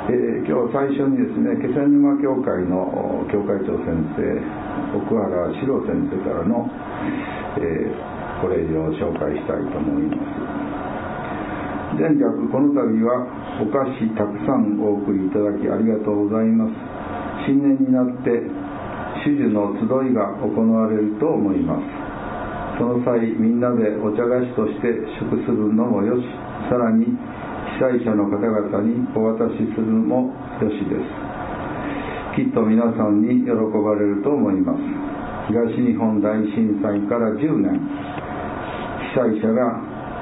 今日最初にですね、気仙沼教会の教会長先生、奥原史郎先生からの、ご令状を紹介したいと思います。前略、この度はお菓子たくさんお送りいただきありがとうございます。新年になって種々の集いが行われると思います。その際、みんなでお茶菓子として食するのもよし、さらに被災者の方々にお渡しするのもよしです。きっと皆さんに喜ばれると思います。東日本大震災から10年、被災者が、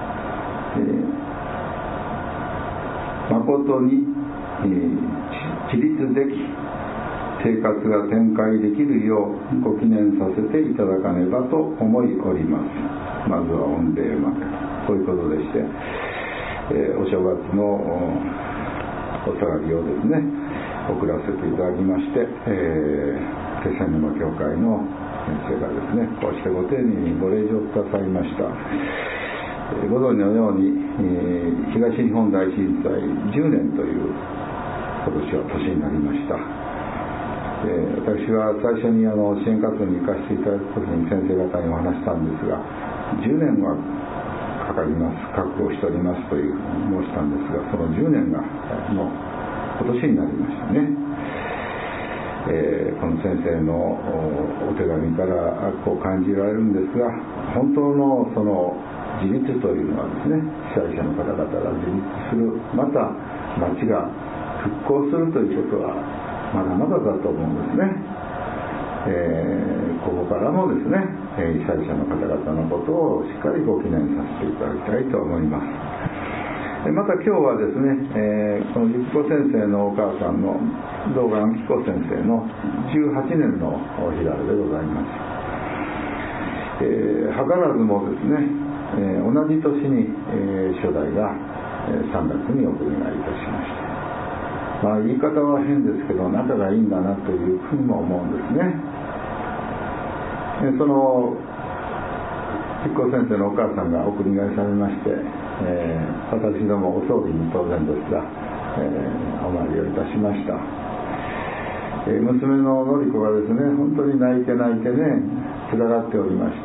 誠に、自立でき、生活が展開できるようご記念させていただかねばと思いおります。まずは御礼までということでして、お正月のお下がりをですね送らせていただきまして、気仙沼教会の先生がですねこうしてご丁寧にご令状くださいました。ご存知のように、東日本大震災10年という今年は年になりました。私は最初に支援活動に行かせていただくときに先生方にお話したんですが、10年はかかります、覚悟しておりますという申したんですが、その10年がもう今年になりましたね。この先生のお手紙からこう感じられるんですが、本当のその自立というのはですね、被災者の方々が自立する、また町が復興するということはまだまだだと思うんですね。ここからもですね、被災者の方々のことをしっかりご記念させていただきたいと思います。また今日はですね、このゆきこ先生のお母さんの道元明子先生の18年のお日だでございます。図らずもですね、同じ年に、初代が3月にお国替えいたしました。言い方は変ですけど、仲がいいんだなというふうにも思うんですね。その一行先生のお母さんがお国替えされまして、私どもお葬儀に当然ですが、お参りをいたしました。娘ののり子がですね、本当に泣いてねつらがっておりまして、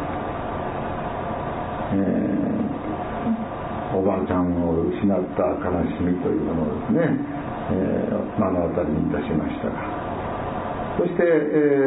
おばあちゃんを失った悲しみというものをですね、目の当たりにいたしましたが、そして、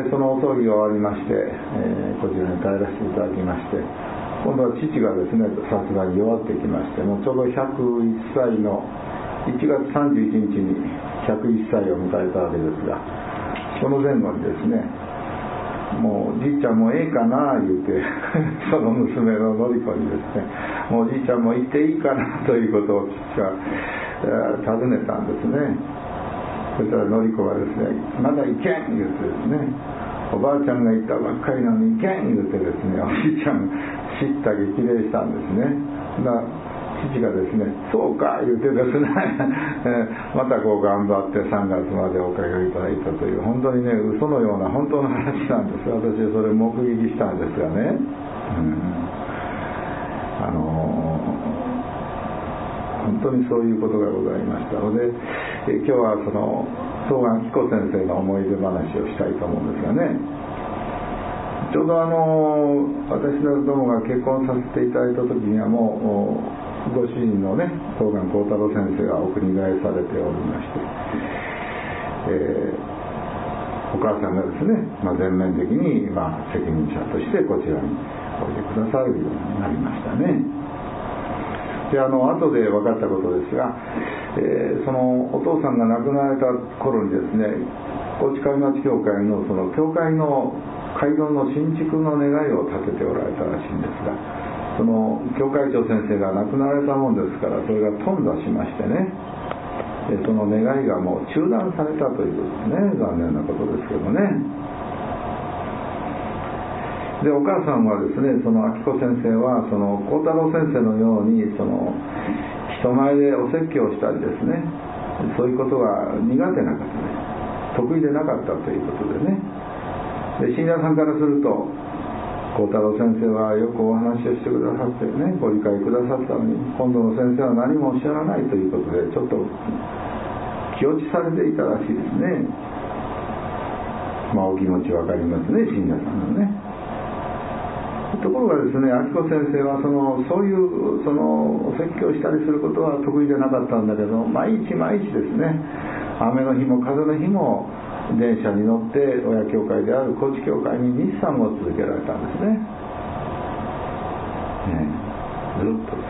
そのお葬儀が終わりまして、こちらに帰らせていただきまして、今度は父がですねさすがに弱ってきまして、もうちょうど101歳の1月31日に101歳を迎えたわけですが、その前後にですね、もうじいちゃんもええかな言うてその娘ののり子にですね、もうじいちゃんも行っていいかなということを父が尋ねたんですね。そしたらのり子がですね、まだ行けん言うてですね、おばあちゃんが行ったばっかりなのに行けん言うてですね、おじいちゃん叱咤激励したんですね。父がですね、そうか言うてですねまたこう頑張って3月までおかげをいただいたという、本当にね嘘のような本当の話なんです。私はそれ目撃したんですがね、本当にそういうことがございましたので、今日はその東岸紀子先生の思い出話をしたいと思うんですがね、ちょうど私どもが結婚させていただいた時にはもうご主人のね東岸幸太郎先生がお国替えされておりまして、お母さんがですね、全面的に、責任者としてこちらにおいでくださるようになりましたね。で後で分かったことですが、そのお父さんが亡くなられた頃にですね、高知上町教会のその教会の街道の新築の願いを立てておられたらしいんですが、その教会長先生が亡くなられたもんですから、それが頓挫しましてね、その願いがもう中断されたということですね。残念なことですけどね。でお母さんはですね、その明子先生はその幸太郎先生のようにその人前でお説教をしたりですね、そういうことが苦手な方で得意でなかったということでね、で信者さんからすると幸太郎先生はよくお話をしてくださってね、ご理解くださったのに今度の先生は何もおっしゃらないということでちょっと気落ちされていたらしいですね。お気持ち分かりますね、信者さんのね。ところがですね、明子先生はそういうお説教したりすることは得意じゃなかったんだけど、毎日毎日ですね、雨の日も風の日も電車に乗って親教会である高知教会に日参を続けられたんですね。ずっと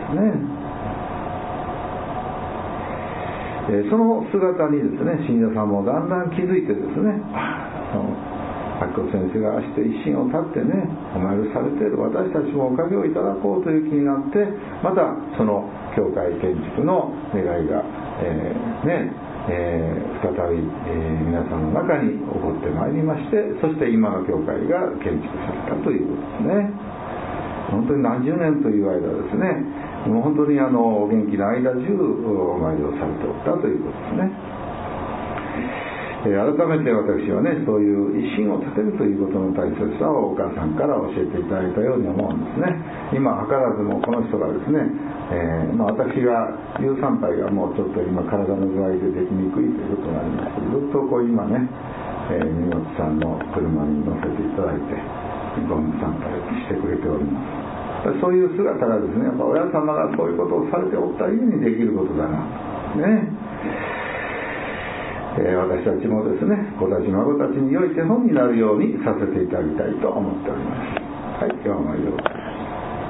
ですね。その姿にですね、信者さんもだんだん気づいてですね、明子先生がして一心を立ってね、お参りされている私たちもおかげをいただこうという気になって、またその教会建築の願いが、再び、皆さんの中に起こってまいりまして、そして今の教会が建築されたということですね。本当に何十年という間ですね、もう本当にお元気な間中お参りをされておったということですね。改めて私はね、そういう一心を立てるということの大切さをお母さんから教えていただいたように思うんですね。今図らずもこの人がですね、私が有参拝がもうちょっと今体の具合でできにくいということになりまして、ずっと今ね、荷物さんの車に乗せていただいてご無参拝してくれております。そういう姿がですね、やっぱ親様がそういうことをされておったゆえにできることだなね。私たちもですね、子たち孫たちに良い手本になるようにさせていただきたいと思っております。はい、今日もよろしく